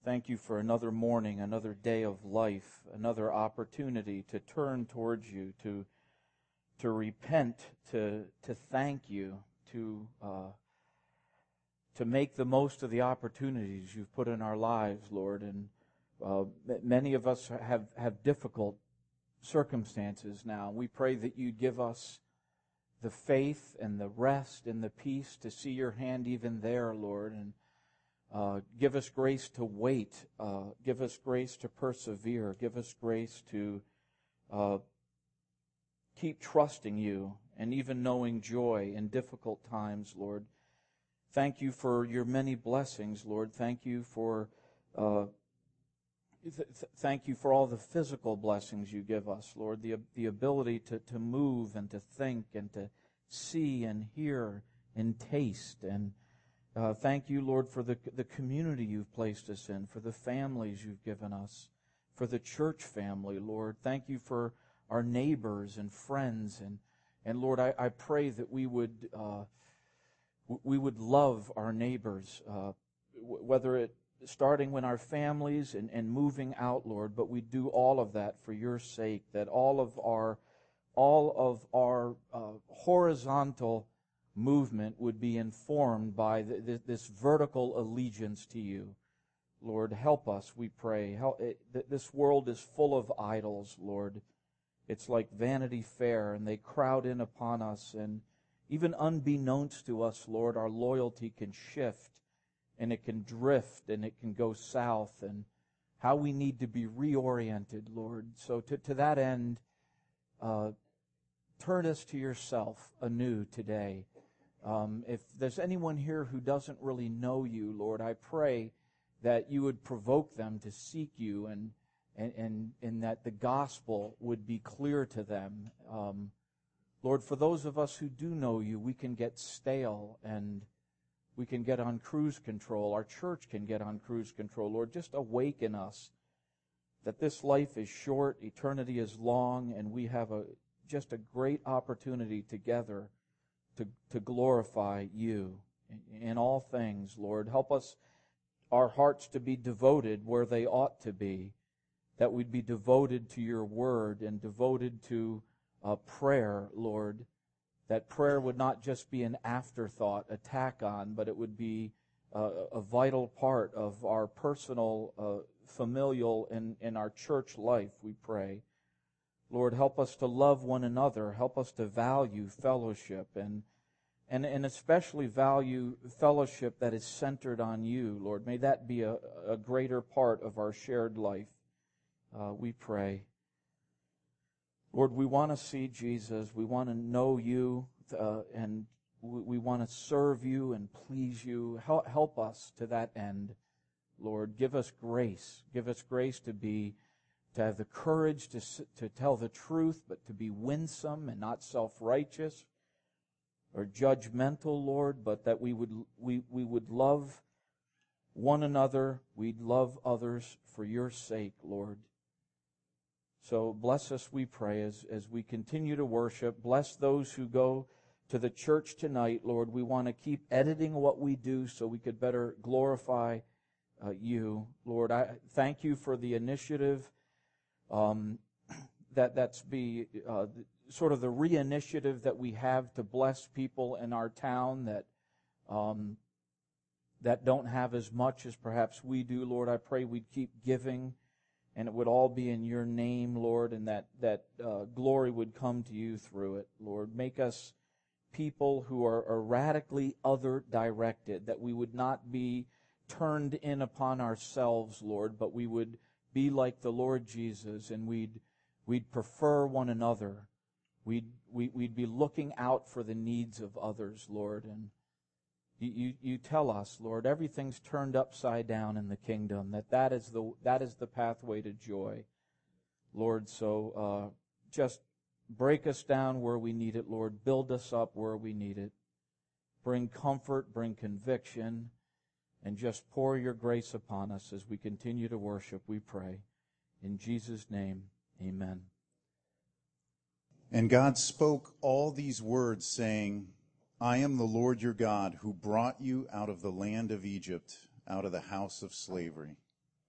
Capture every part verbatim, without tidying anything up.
Thank you for another morning, another day of life, another opportunity to turn towards you, to to repent, to to thank you, to uh, to make the most of the opportunities you've put in our lives, Lord. And uh, many of us have, have difficult circumstances now. We pray that you give us the faith and the rest and the peace to see your hand even there, Lord, and uh, give us grace to wait, uh, give us grace to persevere, give us grace to uh, keep trusting you and even knowing joy in difficult times, Lord. Thank you for your many blessings, Lord. Thank you for uh, th- th- thank you for all the physical blessings you give us, Lord. The the ability to, to move and to think and to see and hear and taste. And uh, thank you, Lord, for the the community you've placed us in, for the families you've given us, for the church family, Lord. Thank you for our neighbors and friends. And, and Lord, I, I pray that we would... Uh, We would love our neighbors, uh, whether it starting with our families and, and moving out, Lord. But we do all of that for your sake. That all of our, all of our uh, horizontal movement would be informed by the, the, this vertical allegiance to you, Lord. Help us, we pray. Help, it, this world is full of idols, Lord. It's like Vanity Fair, and they crowd in upon us, and even unbeknownst to us, Lord, our loyalty can shift, and it can drift, and it can go south, and how we need to be reoriented, Lord. So to, to that end, uh, turn us to yourself anew today. Um, if there's anyone here who doesn't really know you, Lord, I pray that you would provoke them to seek you, and and and, and that the gospel would be clear to them. Um, Lord, for those of us who do know you, we can get stale and we can get on cruise control. Our church can get on cruise control. Lord, just awaken us that this life is short, eternity is long, and we have a just a great opportunity together to, to glorify you in, in all things, Lord. Help us, our hearts to be devoted where they ought to be, that we'd be devoted to your word and devoted to Uh, prayer, Lord, that prayer would not just be an afterthought, a tack on, but it would be uh, a vital part of our personal, uh, familial, and, and our church life, we pray. Lord, help us to love one another. Help us to value fellowship, and, and, and especially value fellowship that is centered on you, Lord. May that be a, a greater part of our shared life, uh, we pray. Lord, we want to see Jesus. We want to know you, uh, and we, we want to serve you and please you. Help, help us to that end, Lord. Give us grace. Give us grace to be, to have the courage to to tell the truth, but to be winsome and not self-righteous or judgmental, Lord. But that we would we we would love one another. We'd love others for your sake, Lord. So bless us, we pray, as, as we continue to worship. Bless those who go to the church tonight, Lord. We want to keep editing what we do so we could better glorify uh, you. Lord, I thank you for the initiative um, that that's be uh, sort of the re-initiative that we have to bless people in our town that um, that don't have as much as perhaps we do. Lord, I pray we'd keep giving, and it would all be in your name, Lord, and that, that uh, glory would come to you through it, Lord. Make us people who are, are radically other-directed, that we would not be turned in upon ourselves, Lord, but we would be like the Lord Jesus, and we'd we'd prefer one another. We'd, we, we'd be looking out for the needs of others, Lord, and You, you, you tell us, Lord, everything's turned upside down in the kingdom, that that is the, that is the pathway to joy. Lord, so uh, just break us down where we need it, Lord. Build us up where we need it. Bring comfort, bring conviction, and just pour your grace upon us as we continue to worship, we pray. In Jesus' name, amen. And God spoke all these words, saying, I am the Lord your God, who brought you out of the land of Egypt, out of the house of slavery.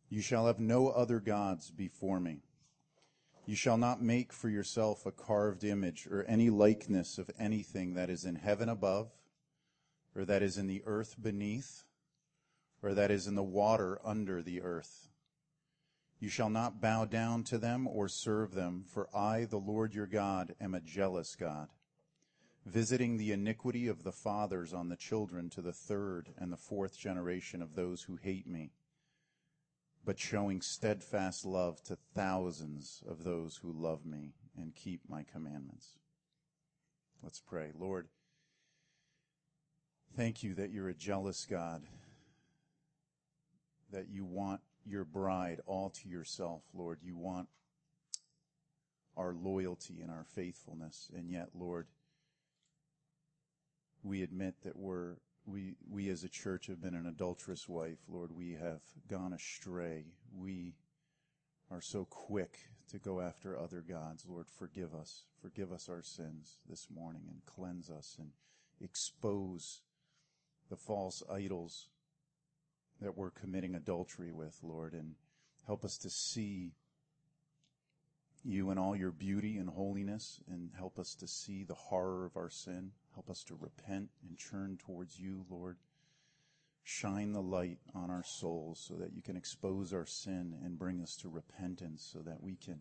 You shall have no other gods before me. You shall not make for yourself a carved image or any likeness of anything that is in heaven above, or that is in the earth beneath, or that is in the water under the earth. You shall not bow down to them or serve them, for I, the Lord your God, am a jealous God, visiting the iniquity of the fathers on the children to the third and the fourth generation of those who hate me, but showing steadfast love to thousands of those who love me and keep my commandments. Let's pray. Lord, thank you that you're a jealous God, that you want your bride all to yourself, Lord. You want our loyalty and our faithfulness, and yet, Lord, we admit that we're We, we as a church have been an adulterous wife. Lord, we have gone astray. We are so quick to go after other gods. Lord, forgive us. Forgive us our sins this morning and cleanse us and expose the false idols that we're committing adultery with, Lord, and help us to see you in all your beauty and holiness, and help us to see the horror of our sin. Help us to repent and turn towards you, Lord. Shine the light on our souls so that you can expose our sin and bring us to repentance, so that we can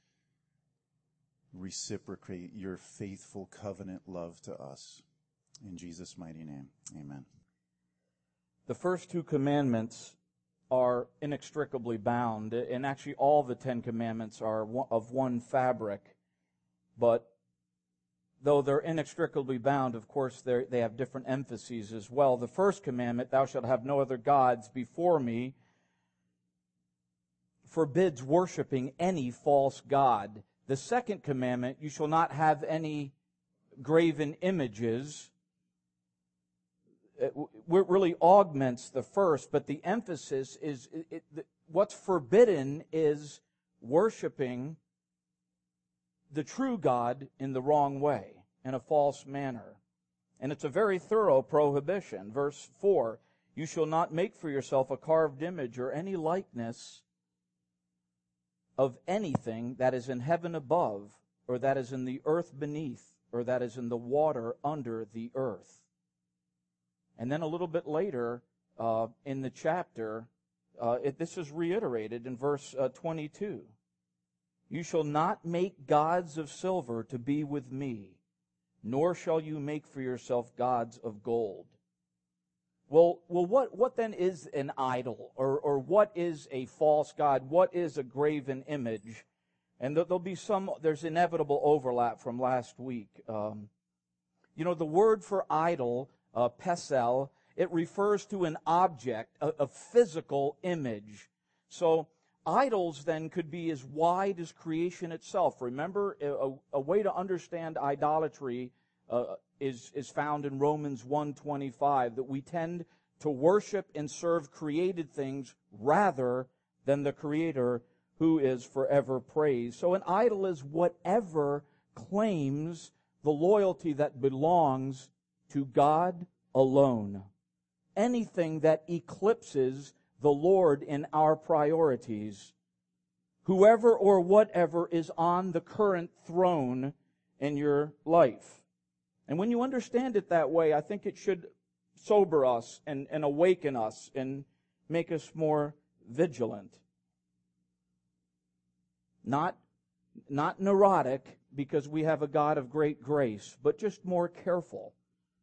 reciprocate your faithful covenant love to us. In Jesus' mighty name, amen. The first two commandments are inextricably bound, and actually all the Ten Commandments are of one fabric, but though they're inextricably bound, of course, they have different emphases as well. The first commandment, thou shalt have no other gods before me, forbids worshiping any false god. The second commandment, you shall not have any graven images, it really augments the first, but the emphasis is, it, it, what's forbidden is worshiping the true God in the wrong way, in a false manner. And it's a very thorough prohibition. Verse four, you shall not make for yourself a carved image or any likeness of anything that is in heaven above, or that is in the earth beneath, or that is in the water under the earth. And then a little bit later uh, in the chapter, uh, it, this is reiterated in verse uh, twenty-two. You shall not make gods of silver to be with me, nor shall you make for yourself gods of gold. Well, well, what, what then is an idol, or, or what is a false god? What is a graven image? And there'll be some, there's inevitable overlap from last week. Um, you know, the word for idol, uh, pesel, it refers to an object, a, a physical image. So idols then could be as wide as creation itself. Remember, a, a way to understand idolatry uh, is, is found in Romans one twenty-five, that we tend to worship and serve created things rather than the Creator, who is forever praised. So an idol is whatever claims the loyalty that belongs to God alone. Anything that eclipses the Lord in our priorities. Whoever or whatever is on the current throne in your life. And when you understand it that way, I think it should sober us and, and awaken us and make us more vigilant. Not, not neurotic, because we have a God of great grace, but just more careful.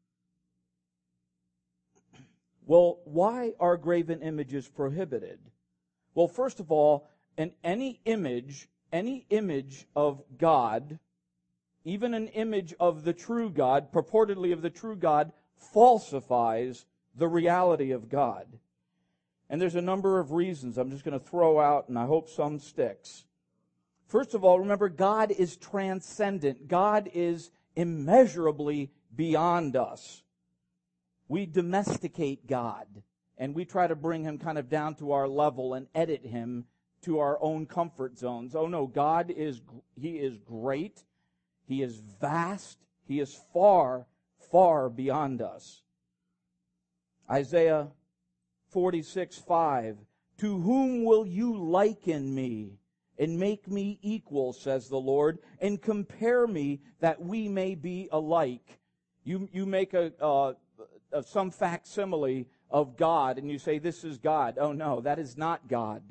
Well, why are graven images prohibited? Well, first of all, in any image, any image of God, even an image of the true God, purportedly of the true God, falsifies the reality of God. And there's a number of reasons I'm just going to throw out, and I hope some sticks. First of all, remember, God is transcendent. God is immeasurably beyond us. We domesticate God, and we try to bring Him kind of down to our level and edit Him to our own comfort zones. Oh no, God is, He is great. He is vast. He is far, far beyond us. Isaiah forty-six five, To whom will you liken me and make me equal, says the Lord, and compare me that we may be alike? You, you make a, uh, a some facsimile of God and you say, this is God. Oh no, that is not God.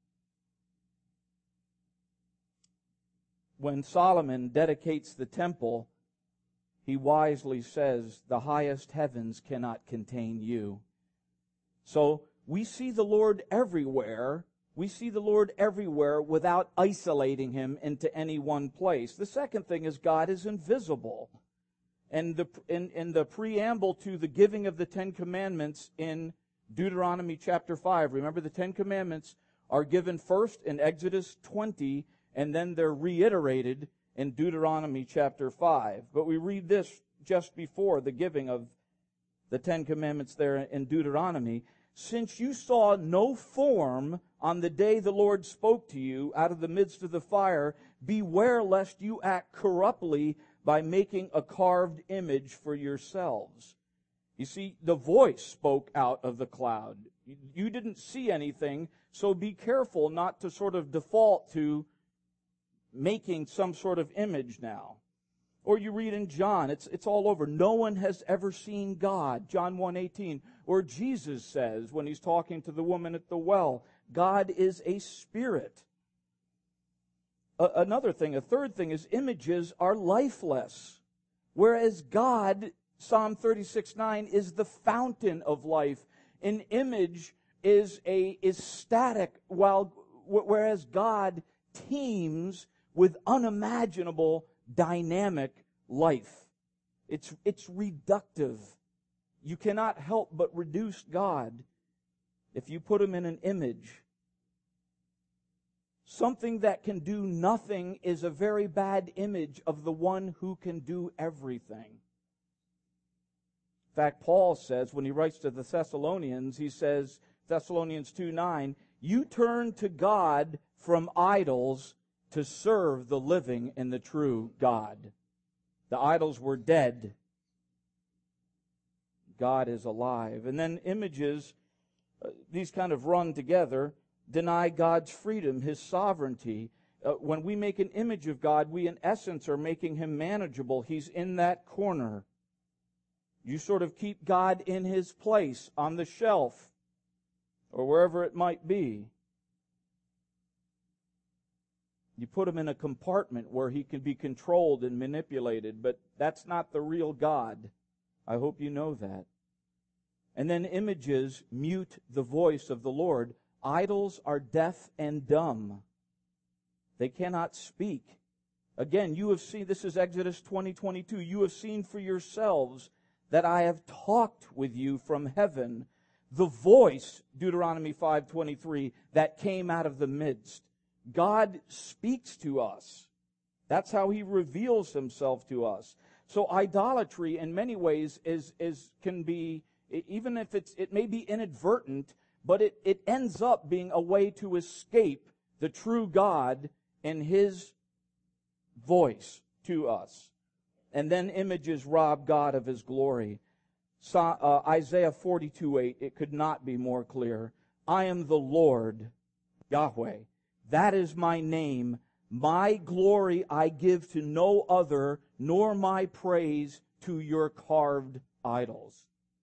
When Solomon dedicates the temple, he wisely says, the highest heavens cannot contain you. So we see the Lord everywhere. We see the Lord everywhere without isolating Him into any one place. The second thing is God is invisible. And the, in, in the preamble to the giving of the Ten Commandments in Deuteronomy chapter five, remember the Ten Commandments are given first in Exodus twenty, and then they're reiterated in Deuteronomy chapter five. But we read this just before the giving of the Ten Commandments there in Deuteronomy. Since you saw no form on the day the Lord spoke to you out of the midst of the fire, beware lest you act corruptly by making a carved image for yourselves. You see, the voice spoke out of the cloud. You didn't see anything, so be careful not to sort of default to making some sort of image now. Or you read in John, it's it's all over. No one has ever seen God, John one eighteen. Or Jesus says, when He's talking to the woman at the well, God is a spirit. A- another thing, a third thing is images are lifeless. Whereas God, Psalm thirty-six nine, is the fountain of life. An image is a is static, while whereas God teems with unimaginable dynamic life. It's, it's reductive. You cannot help but reduce God if you put Him in an image. Something that can do nothing is a very bad image of the one who can do everything. In fact, Paul says, when he writes to the Thessalonians, he says, Thessalonians two nine, you turn to God from idols to serve the living and the true God. The idols were dead. God is alive. And then images, uh, these kind of run together, deny God's freedom, His sovereignty. Uh, when we make an image of God, we in essence are making Him manageable. He's in that corner. You sort of keep God in His place on the shelf or wherever it might be. You put Him in a compartment where He can be controlled and manipulated, but that's not the real God. I hope you know that. And then images mute the voice of the Lord. Idols are deaf and dumb. They cannot speak. Again, you have seen, this is Exodus twenty twenty-two, you have seen for yourselves that I have talked with you from heaven. The voice, Deuteronomy five twenty-three, that came out of the midst. God speaks to us. That's how He reveals Himself to us. So idolatry, in many ways, is is can be, even if it's it may be inadvertent, but it, it ends up being a way to escape the true God and His voice to us. And then images rob God of His glory. So, uh, Isaiah forty-two eight, it could not be more clear. I am the Lord, Yahweh. That is my name. My glory I give to no other, nor my praise to your carved idols.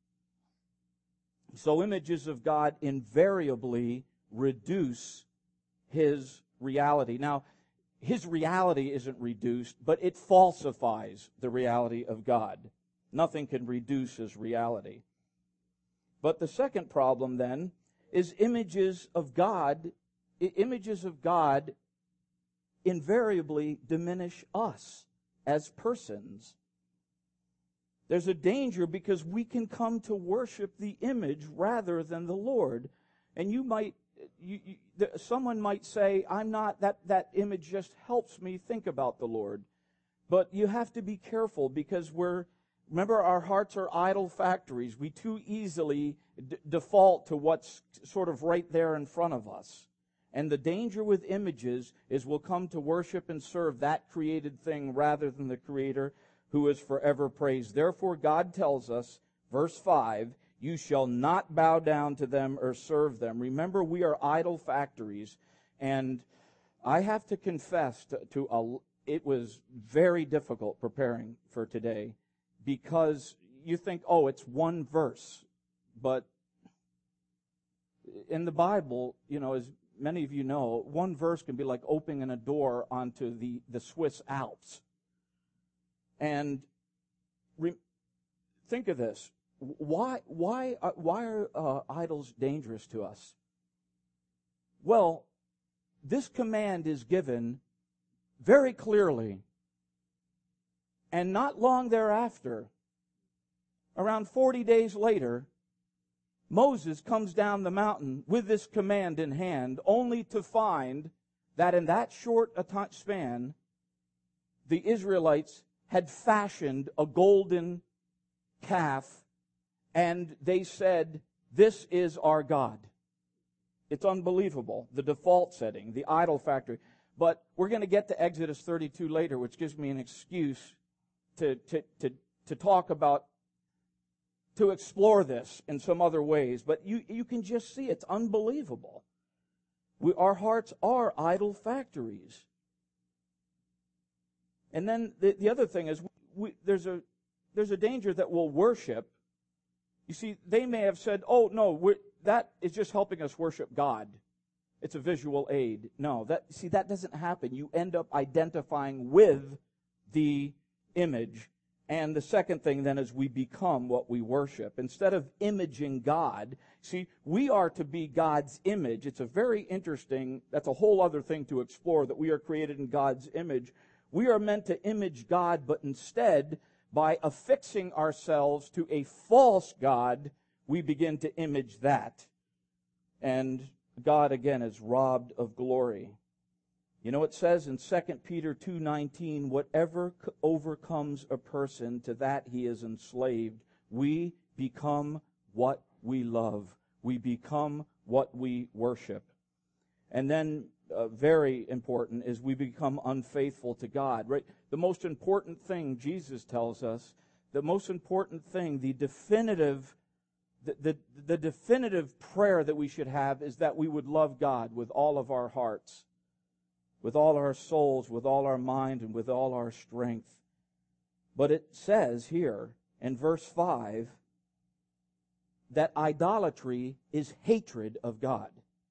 So images of God invariably reduce His reality. Now, His reality isn't reduced, but it falsifies the reality of God. Nothing can reduce His reality. But the second problem then is images of God Images of God invariably diminish us as persons. There's a danger because we can come to worship the image rather than the Lord. And you might, you, you, someone might say, I'm not, that, that image just helps me think about the Lord. But you have to be careful because we're, remember, our hearts are idol factories. We too easily d- default to what's sort of right there in front of us. And the danger with images is we'll come to worship and serve that created thing rather than the Creator who is forever praised. Therefore, God tells us, verse five, You shall not bow down to them or serve them. Remember, we are idol factories, and I have to confess to, to a, it was very difficult preparing for today, because you think, oh, it's one verse, but in the Bible, you know, as many of you know, one verse can be like opening a door onto the, the Swiss Alps. And re- think of this. Why, why, uh, why are uh, idols dangerous to us? Well, this command is given very clearly. And not long thereafter, around forty days later, Moses comes down the mountain with this command in hand, only to find that in that short a time span, the Israelites had fashioned a golden calf, and they said, "This is our God." It's unbelievable, the default setting, the idol factory. But we're going to get to Exodus thirty-two later, which gives me an excuse to, to, to, to talk about, to explore this in some other ways. But you, you can just see it's unbelievable. We, our hearts are idol factories. And then the, the other thing is, we, there's a there's a danger that we'll worship. You see, they may have said, "Oh no, we're, that is just helping us worship God. It's a visual aid." No, that see that doesn't happen. You end up identifying with the image. And the second thing then is we become what we worship. Instead of imaging God, see, we are to be God's image. It's a very interesting, that's a whole other thing to explore, that we are created in God's image. We are meant to image God, but instead, by affixing ourselves to a false God, we begin to image that. And God, again, is robbed of glory. You know, it says in Second Peter two nineteen, whatever overcomes a person, to that he is enslaved. We become what we love. We become what we worship. And then, uh, very important, is we become unfaithful to God. Right? The most important thing, Jesus tells us, the most important thing, the definitive, the, the, the definitive prayer that we should have is that we would love God with all of our hearts, with all our souls, with all our mind, and with all our strength. But it says here in verse five that idolatry is hatred of God.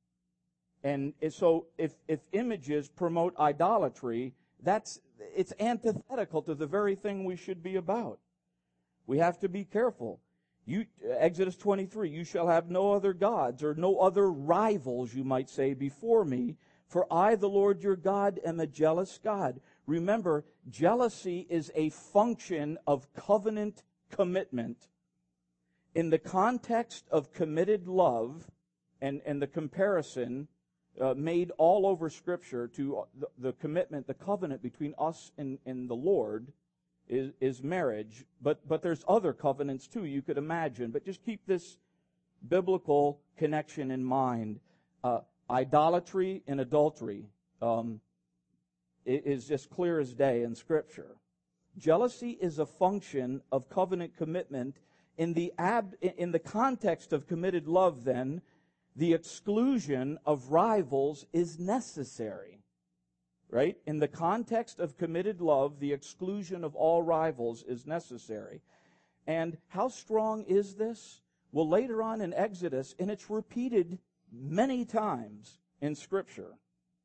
And so if, if images promote idolatry, that's it's antithetical to the very thing we should be about. We have to be careful. You, Exodus twenty-three, you shall have no other gods, or no other rivals, you might say, before me. For I, the Lord your God, am a jealous God. Remember, jealousy is a function of covenant commitment. In the context of committed love, and, and the comparison uh, made all over Scripture to the, the commitment, the covenant between us and, and the Lord is, is marriage. But, but there's other covenants too, you could imagine. But just keep this biblical connection in mind. Uh, Idolatry and adultery um, is just clear as day in Scripture. Jealousy is a function of covenant commitment. In the ab, in the context of committed love, then, the exclusion of rivals is necessary. Right? In the context of committed love, the exclusion of all rivals is necessary. And how strong is this? Well, later on in Exodus, and it's repeated many times in Scripture,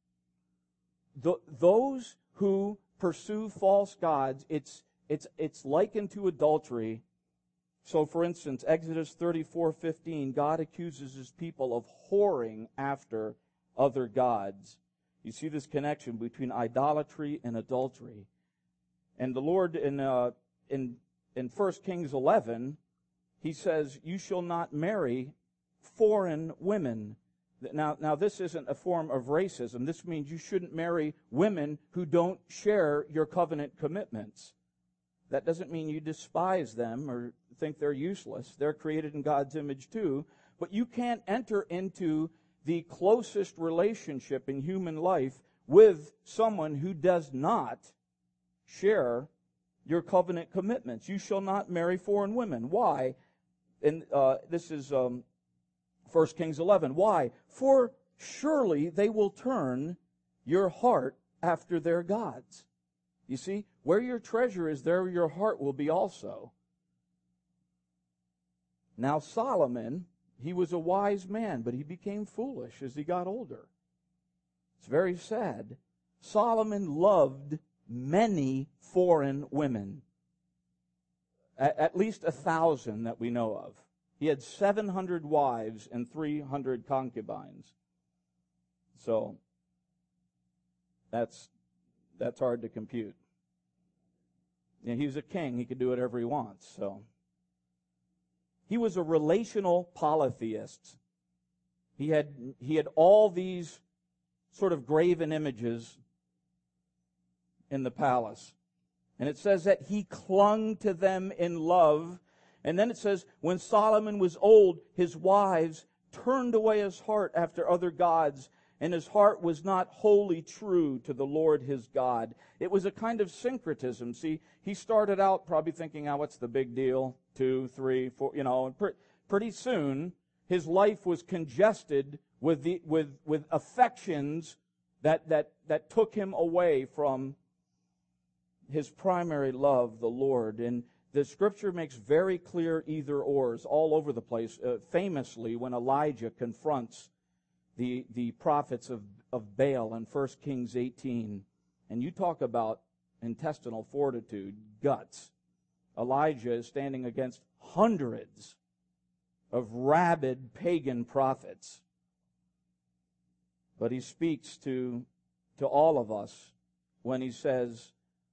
Th- those who pursue false gods, it's it's it's likened to adultery. So, for instance, Exodus thirty-four fifteen, God accuses His people of whoring after other gods. You see this connection between idolatry and adultery. And the Lord in uh, in in First Kings eleven, He says, "You shall not marry foreign women." Now, now this isn't a form of racism. This means you shouldn't marry women who don't share your covenant commitments. That doesn't mean you despise them or think they're useless. They're created in God's image too. But you can't enter into the closest relationship in human life with someone who does not share your covenant commitments. You shall not marry foreign women. Why? and uh, this is um, First Kings eleven. Why? For surely they will turn your heart after their gods. You see, where your treasure is, there your heart will be also. Now Solomon, he was a wise man, but he became foolish as he got older. It's very sad. Solomon loved many foreign women. At, at least a thousand that we know of. He had seven hundred wives and three hundred concubines. So, that's, that's hard to compute. You know, he was a king. He could do whatever he wants, so. He was a relational polytheist. He had, he had all these sort of graven images in the palace. And it says that he clung to them in love. And then it says, when Solomon was old, his wives turned away his heart after other gods, and his heart was not wholly true to the Lord his God. It was a kind of syncretism. See, he started out probably thinking, oh, what's the big deal? Two, three, four, you know, and pre- pretty soon his life was congested with the with with affections that that that took him away from his primary love, the Lord. And the Scripture makes very clear either-ors all over the place. Uh, famously, when Elijah confronts the the prophets of, of Baal in First Kings eighteen, and you talk about intestinal fortitude, guts. Elijah is standing against hundreds of rabid pagan prophets. But he speaks to, to all of us when he says,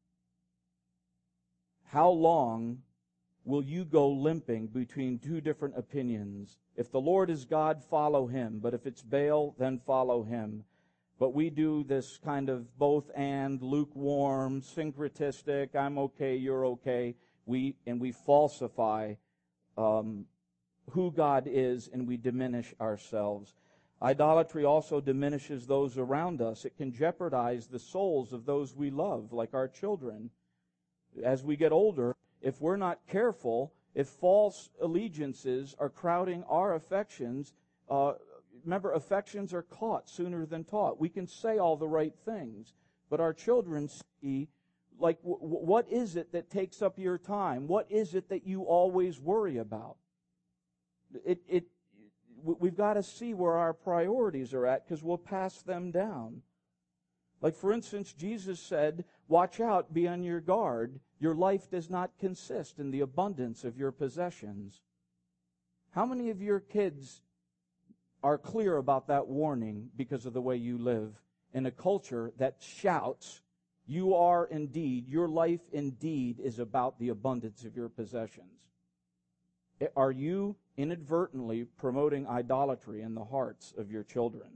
how long will you go limping between two different opinions? If the Lord is God, follow him. But if it's Baal, then follow him. But we do this kind of both and, lukewarm, syncretistic, I'm okay, you're okay. We and we falsify um, who God is, and we diminish ourselves. Idolatry also diminishes those around us. It can jeopardize the souls of those we love, like our children. As we get older, if we're not careful, if false allegiances are crowding our affections, uh, remember, affections are caught sooner than taught. We can say all the right things, but our children see, like, w- what is it that takes up your time? What is it that you always worry about? It, it, we've got to see where our priorities are at, because we'll pass them down. Like, for instance, Jesus said, watch out, be on your guard. Your life does not consist in the abundance of your possessions. How many of your kids are clear about that warning because of the way you live in a culture that shouts, you are indeed, your life indeed is about the abundance of your possessions? Are you inadvertently promoting idolatry in the hearts of your children?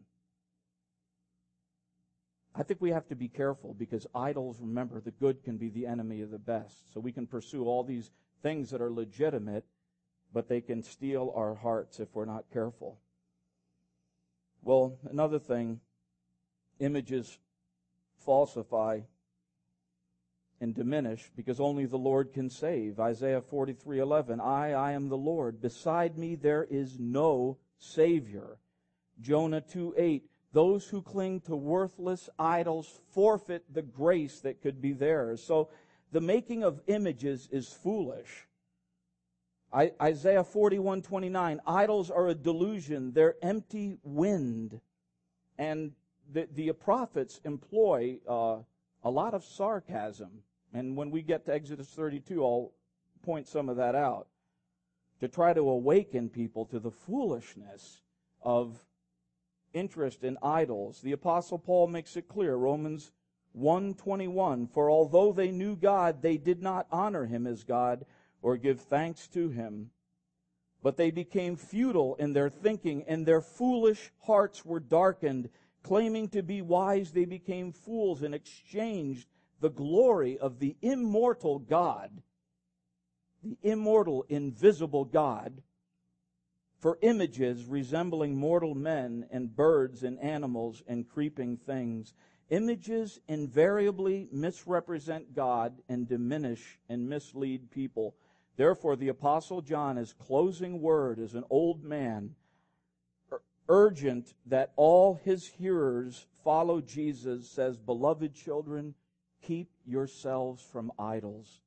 I think we have to be careful, because idols, remember, the good can be the enemy of the best. So we can pursue all these things that are legitimate, but they can steal our hearts if we're not careful. Well, another thing, images falsify and diminish because only the Lord can save. Isaiah forty-three eleven, I, I am the Lord. Beside me there is no Savior. Jonah two eight, those who cling to worthless idols forfeit the grace that could be theirs. So the making of images is foolish. I, Isaiah forty-one twenty-nine, idols are a delusion. They're empty wind. And the, the prophets employ uh, a lot of sarcasm. And when we get to Exodus thirty-two, I'll point some of that out, to try to awaken people to the foolishness of interest in idols. The Apostle Paul makes it clear, Romans one twenty-one, for although they knew God, they did not honor him as God or give thanks to him. But they became futile in their thinking, and their foolish hearts were darkened. Claiming to be wise, they became fools and exchanged the glory of the immortal God, the immortal, invisible God, for images resembling mortal men and birds and animals and creeping things. Images invariably misrepresent God and diminish and mislead people. Therefore, the Apostle John, his closing word as an old man, urgent that all his hearers follow Jesus, says, "Beloved children, keep yourselves from idols."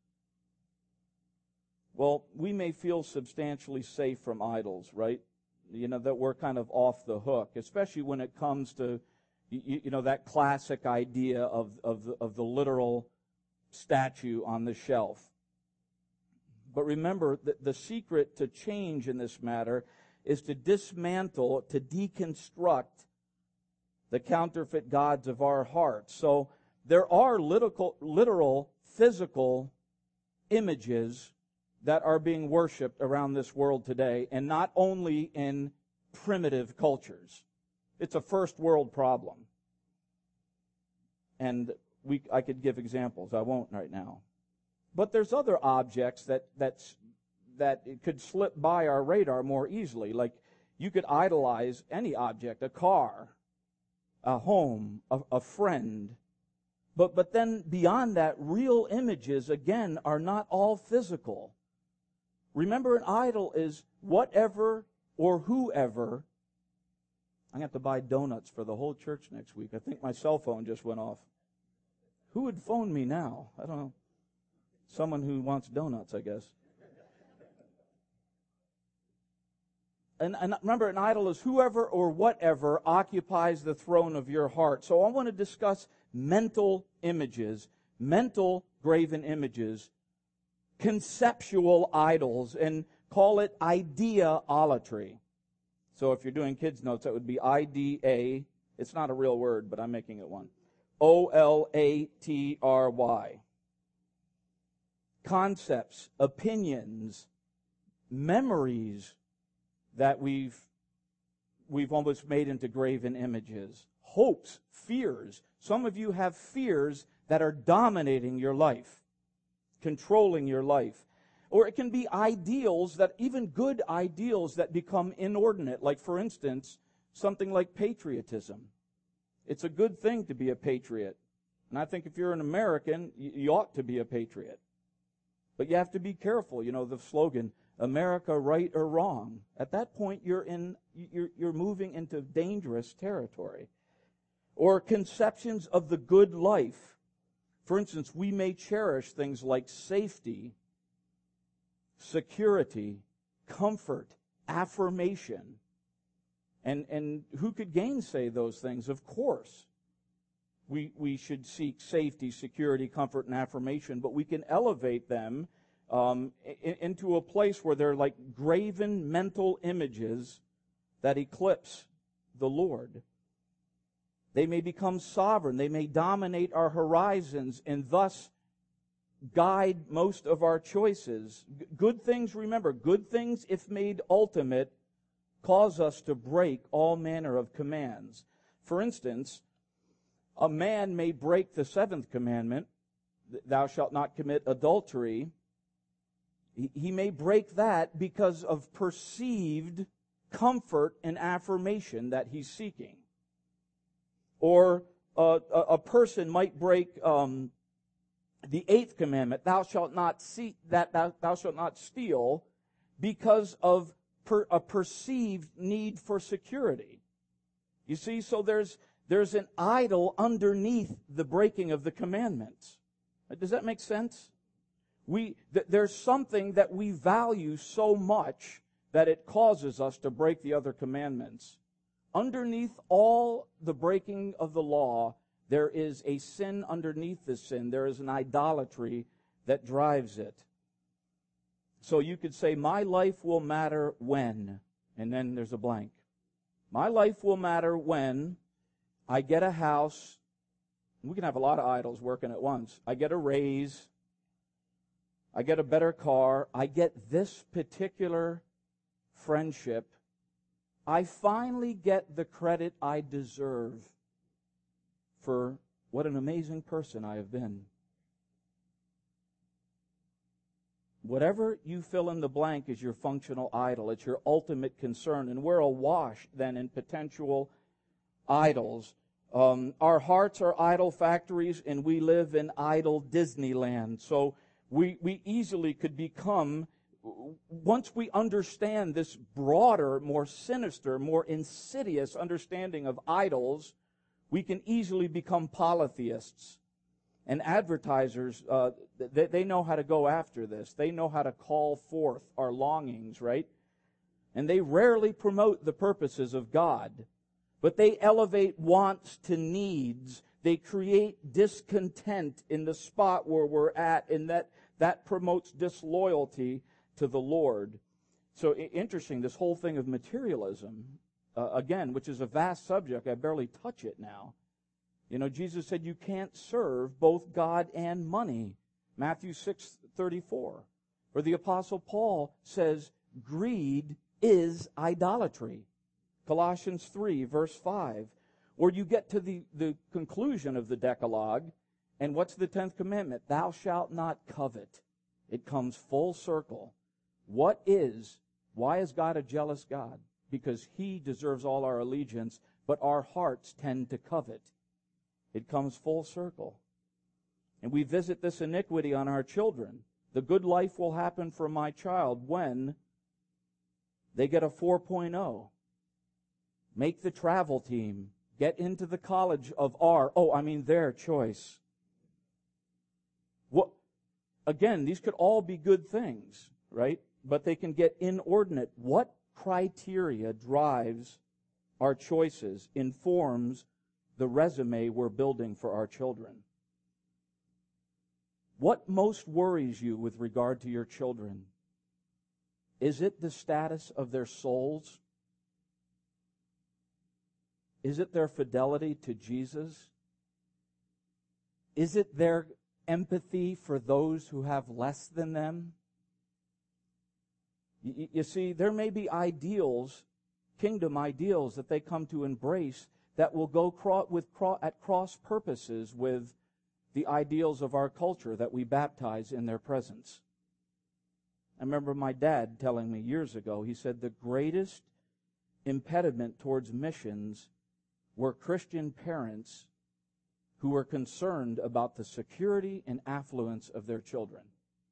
Well, we may feel substantially safe from idols, right? You know, that we're kind of off the hook, especially when it comes to, you, you know, that classic idea of, of, the, of the literal statue on the shelf. But remember, the, the secret to change in this matter is to dismantle, to deconstruct the counterfeit gods of our hearts. So there are literal, literal physical images that are being worshipped around this world today, and not only in primitive cultures. It's a first world problem. And we, I could give examples. I won't right now. But there's other objects that that's, that it could slip by our radar more easily. Like you could idolize any object, a car, a home, a, a friend. But, but then beyond that, real images, again, are not all physical. Remember, an idol is whatever or whoever. I'm going to have to buy donuts for the whole church next week. I think my cell phone just went off. Who would phone me now? I don't know. Someone who wants donuts, I guess. And, and remember, an idol is whoever or whatever occupies the throne of your heart. So I want to discuss mental images, mental graven images, conceptual idols, and call it ideolatry. So if you're doing kids' notes, that would be I D A. It's not a real word, but I'm making it one. O L A T R Y. Concepts, opinions, memories that we've we've almost made into graven images. Hopes, fears. Some of you have fears that are dominating your life, controlling your life. Or it can be ideals, that even good ideals that become inordinate. Like, for instance, something like patriotism. It's a good thing to be a patriot. And I think if you're an American, you ought to be a patriot. But you have to be careful. You know, the slogan, America right or wrong. At that point, you're in you're, you're moving into dangerous territory. Or conceptions of the good life. For instance, we may cherish things like safety, security, comfort, affirmation. And, and who could gainsay those things? Of course. We, we should seek safety, security, comfort, and affirmation, but we can elevate them um, in, into a place where they're like graven mental images that eclipse the Lord. They may become sovereign. They may dominate our horizons and thus guide most of our choices. G- good things, remember, good things, if made ultimate, cause us to break all manner of commands. For instance, a man may break the seventh commandment, thou shalt not commit adultery. He may break that because of perceived comfort and affirmation that he's seeking. Or uh, a, a person might break um, the eighth commandment, thou shalt not see that thou, thou shalt not steal, because of per, a perceived need for security. You see, so there's there's an idol underneath the breaking of the commandments. Does that make sense? We th- there's something that we value so much that it causes us to break the other commandments. Underneath all the breaking of the law, there is a sin underneath the sin. There is an idolatry that drives it. So you could say, my life will matter when, and then there's a blank. My life will matter when I get a house. We can have a lot of idols working at once. I get a raise. I get a better car. I get this particular friendship. I finally get the credit I deserve for what an amazing person I have been. Whatever you fill in the blank is your functional idol. It's your ultimate concern. And we're awash then in potential idols. Um, our hearts are idol factories, and we live in idol Disneyland. So we, we easily could become once we understand this broader, more sinister, more insidious understanding of idols, we can easily become polytheists. And advertisers, uh, they, they know how to go after this. They know how to call forth our longings, right? And they rarely promote the purposes of God, but they elevate wants to needs. They create discontent in the spot where we're at, and that, that promotes disloyalty to the Lord. So interesting, this whole thing of materialism, uh, again, which is a vast subject. I barely touch it now. You know, Jesus said you can't serve both God and money. Matthew six thirty-four. Or the Apostle Paul says greed is idolatry. Colossians three, verse five. Or you get to the, the conclusion of the Decalogue, and what's the tenth commandment? Thou shalt not covet. It comes full circle. What is, why is God a jealous God? Because He deserves all our allegiance, but our hearts tend to covet. It comes full circle. And we visit this iniquity on our children. The good life will happen for my child when they get a four point oh. Make the travel team. Get into the college of our, oh, I mean their choice. What? Again, these could all be good things, right? But they can get inordinate. What criteria drives our choices, informs the resume we're building for our children? What most worries you with regard to your children? Is it the status of their souls? Is it their fidelity to Jesus? Is it their empathy for those who have less than them? You, you see, there may be ideals, kingdom ideals, that they come to embrace that will go cro- with cro- at cross purposes with the ideals of our culture that we baptize in their presence. I remember my dad telling me years ago, he said the greatest impediment towards missions were Christian parents who were concerned about the security and affluence of their children.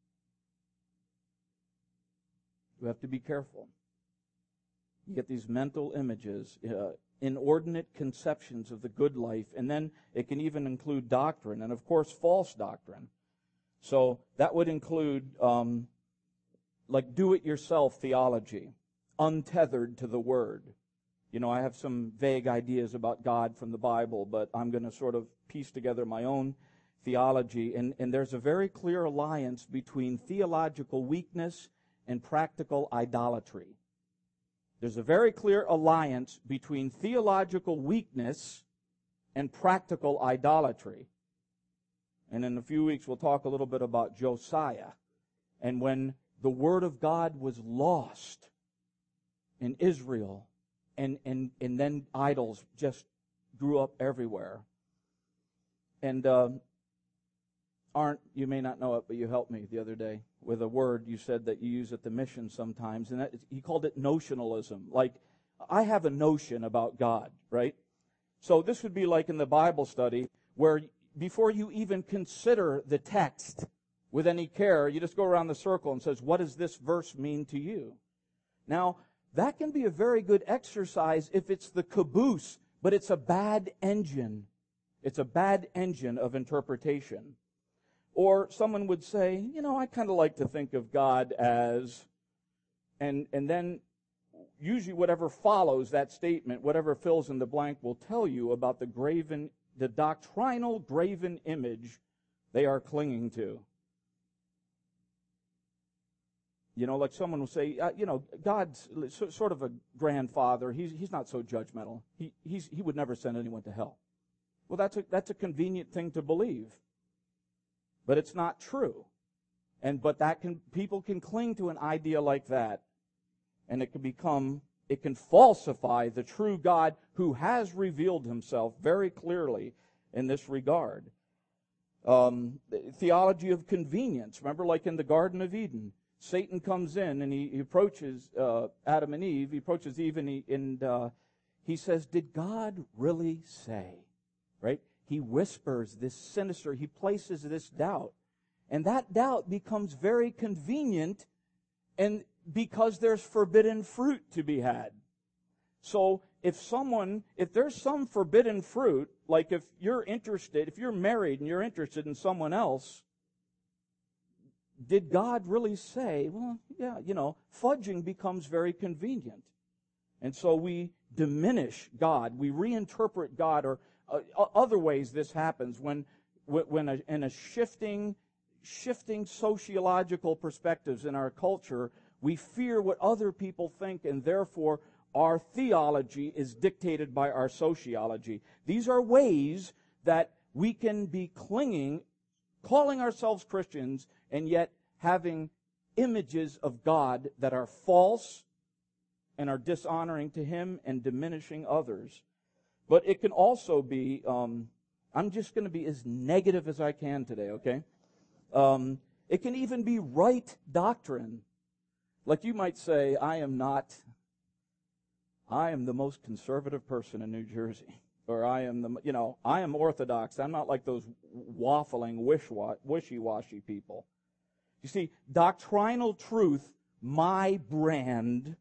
You have to be careful. You get these mental images, uh, inordinate conceptions of the good life, and then it can even include doctrine, and of course false doctrine. So that would include um, like do-it-yourself theology, untethered to the Word. You know, I have some vague ideas about God from the Bible, but I'm going to sort of piece together my own theology, and, and there's a very clear alliance between theological weakness and practical idolatry. There's a very clear alliance between theological weakness and practical idolatry. And in a few weeks, we'll talk a little bit about Josiah. And when the Word of God was lost in Israel, and, and, and then idols just grew up everywhere. And uh, aren't, you may not know it, but you helped me the other day with a word you said that you use at the mission sometimes, and that, he called it notionalism. Like, I have a notion about God, right? So this would be like in the Bible study, where before you even consider the text with any care, you just go around the circle and says, what does this verse mean to you? Now, that can be a very good exercise if it's the caboose, but it's a bad engine. It's a bad engine of interpretation. Or someone would say, you know, I kind of like to think of God as, and and then usually whatever follows that statement, whatever fills in the blank, will tell you about the graven, the doctrinal graven image they are clinging to. You know, like someone will say, uh, you know, God's so, sort of a grandfather. He's he's not so judgmental. He he's he would never send anyone to hell. Well, that's a that's a convenient thing to believe. But it's not true. And but that can people can cling to an idea like that, and it can become it can falsify the true God who has revealed himself very clearly in this regard. Um, theology of convenience. Remember, like in the Garden of Eden, Satan comes in and he, he approaches uh, Adam and Eve. He approaches Eve and he, and, uh, he says, "Did God really say?" Right? He whispers this sinister, he places this doubt. And that doubt becomes very convenient and because there's forbidden fruit to be had. So if someone, if there's some forbidden fruit, like if you're interested, if you're married and you're interested in someone else, did God really say, well, yeah, you know, fudging becomes very convenient. And so we diminish God. We reinterpret God, or uh, other ways this happens when, when a, in a shifting, shifting sociological perspectives in our culture, we fear what other people think, and therefore our theology is dictated by our sociology. These are ways that we can be clinging, calling ourselves Christians, and yet having images of God that are false and are dishonoring to Him and diminishing others. But it can also be, um, I'm just going to be as negative as I can today, okay? Um, it can even be right doctrine. Like you might say, I am not, I am the most conservative person in New Jersey. Or I am the, you know, I am Orthodox. I'm not like those waffling, wishy-washy people. You see, doctrinal truth, my brand,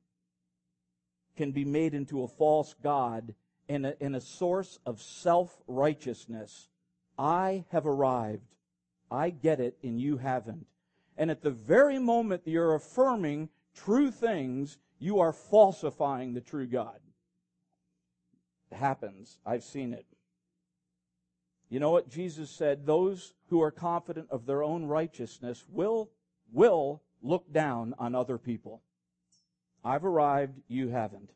can be made into a false god and a, and a source of self-righteousness. I have arrived. I get it, and you haven't. And at the very moment that you're affirming true things, you are falsifying the true God. It happens. I've seen it. You know what Jesus said? Those who are confident of their own righteousness will, will look down on other people. I've arrived, you haven't.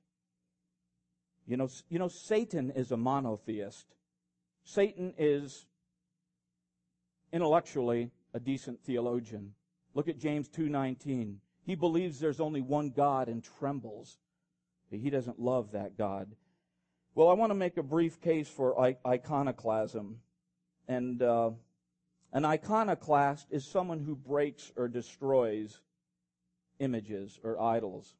You know, you know, Satan is a monotheist. Satan is intellectually a decent theologian. Look at James two nineteen. He believes there's only one God and trembles. He doesn't love that God. Well, I want to make a brief case for iconoclasm. And uh, an iconoclast is someone who breaks or destroys images or idols.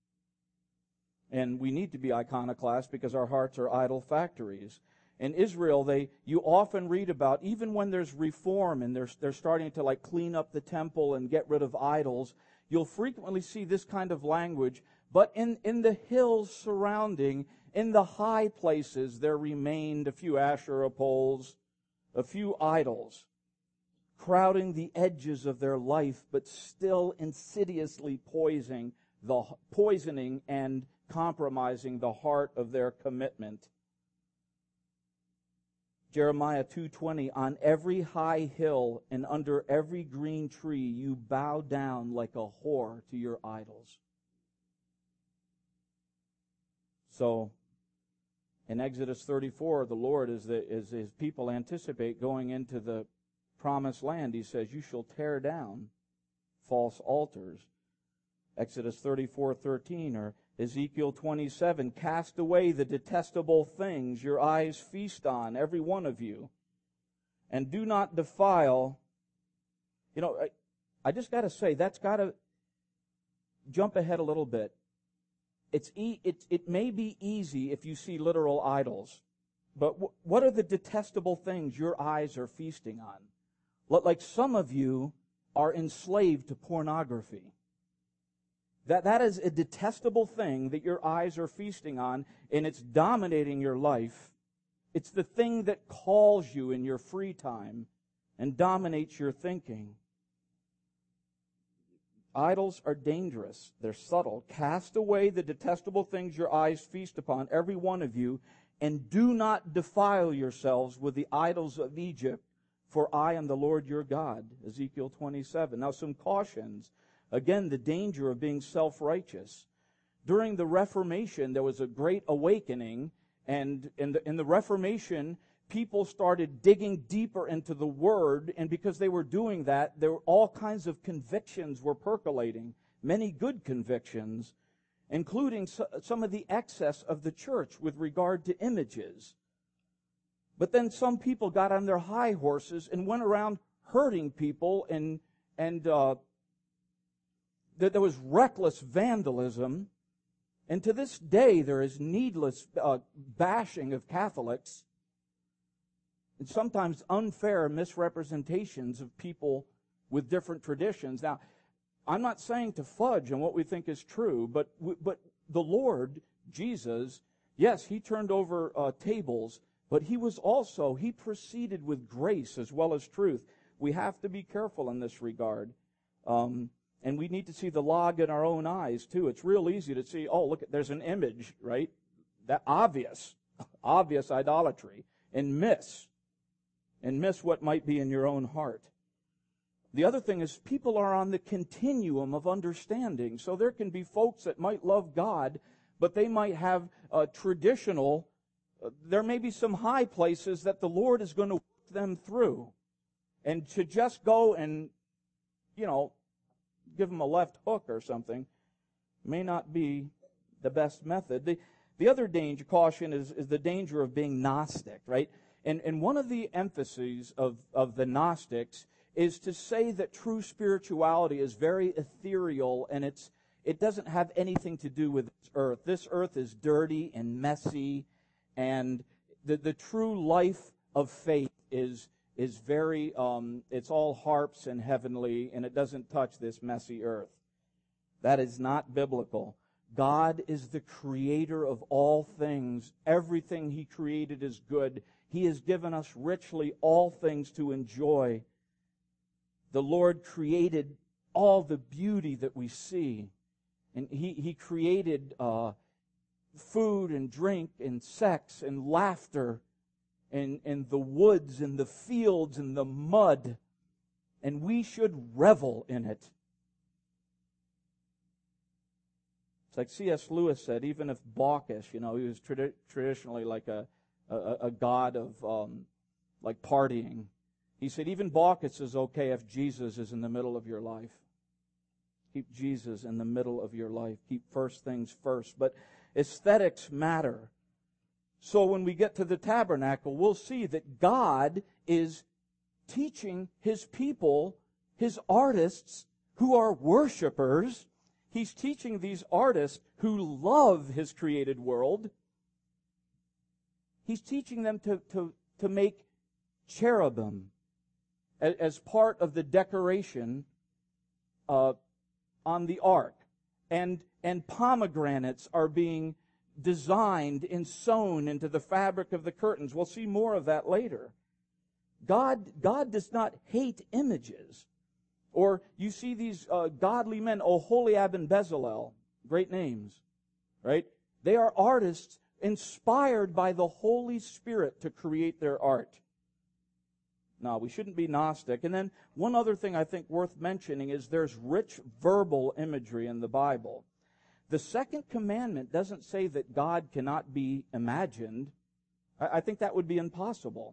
And we need to be iconoclasts because our hearts are idol factories. In Israel, they you often read about, even when there's reform and they're, they're starting to like clean up the temple and get rid of idols, you'll frequently see this kind of language. But in, in the hills surrounding, in the high places, there remained a few Asherah poles, a few idols, crowding the edges of their life, but still insidiously poisoning the poisoning and compromising the heart of their commitment. Jeremiah two twenty, on every high hill and under every green tree you bow down like a whore to your idols. So, in Exodus thirty-four, the Lord, as, the, as His people anticipate going into the promised land, He says, you shall tear down false altars. Exodus thirty-four thirteen, or Ezekiel twenty-seven, cast away the detestable things your eyes feast on, every one of you, and do not defile. You know, I, I just got to say, that's got to jump ahead a little bit. It's e- it, it may be easy if you see literal idols, but w- what are the detestable things your eyes are feasting on? Like some of you are enslaved to pornography. That, that is a detestable thing that your eyes are feasting on, and it's dominating your life. It's the thing that calls you in your free time and dominates your thinking. Idols are dangerous. They're subtle. Cast away the detestable things your eyes feast upon, every one of you, and do not defile yourselves with the idols of Egypt, for I am the Lord your God. Ezekiel twenty-seven. Now some cautions. Again, the danger of being self-righteous. During the Reformation, there was a great awakening, and in the, in the Reformation, people started digging deeper into the Word, and because they were doing that, there were all kinds of convictions were percolating, many good convictions, including some of the excess of the church with regard to images. But then some people got on their high horses and went around hurting people, and and uh, there was reckless vandalism. And to this day, there is needless uh, bashing of Catholics and sometimes unfair misrepresentations of people with different traditions. Now, I'm not saying to fudge on what we think is true, but but the Lord, Jesus, yes, he turned over uh, tables, but he was also, he proceeded with grace as well as truth. We have to be careful in this regard. Um, and we need to see the log in our own eyes, too. It's real easy to see, oh, look, there's an image, right? That obvious, obvious idolatry, and miss, and miss what might be in your own heart. The other thing is people are on the continuum of understanding. So there can be folks that might love God, but they might have a traditional, uh, there may be some high places that the Lord is going to work them through. And to just go and, you know, give them a left hook or something may not be the best method. The, the other danger, caution, is, is the danger of being Gnostic, right? And, and one of the emphases of, of the Gnostics is to say that true spirituality is very ethereal and it's it doesn't have anything to do with this earth. This earth is dirty and messy, and the, the true life of faith is is very, um, it's all harps and heavenly, and it doesn't touch this messy earth. That is not biblical. God is the creator of all things. Everything he created is good. He has given us richly all things to enjoy. The Lord created all the beauty that we see. And He, he created uh, food and drink and sex and laughter and, and the woods and the fields and the mud. And we should revel in it. It's like C S Lewis said, even if Bacchus, you know, he was tradi- traditionally like a, a, a god of um, like partying. He said, even Bacchus is okay if Jesus is in the middle of your life. Keep Jesus in the middle of your life. Keep first things first. But aesthetics matter. So when we get to the tabernacle, we'll see that God is teaching His people, His artists, who are worshipers. He's teaching these artists who love His created world. He's teaching them to, to, to make cherubim as part of the decoration uh, on the ark. And, and pomegranates are being designed and sewn into the fabric of the curtains. We'll see more of that later. God, God does not hate images. Or you see these uh, godly men, Oholiab and Bezalel, great names, right? They are artists inspired by the Holy Spirit to create their art. No, we shouldn't be Gnostic. And then one other thing I think worth mentioning is there's rich verbal imagery in the Bible. The second commandment doesn't say that God cannot be imagined. I think that would be impossible.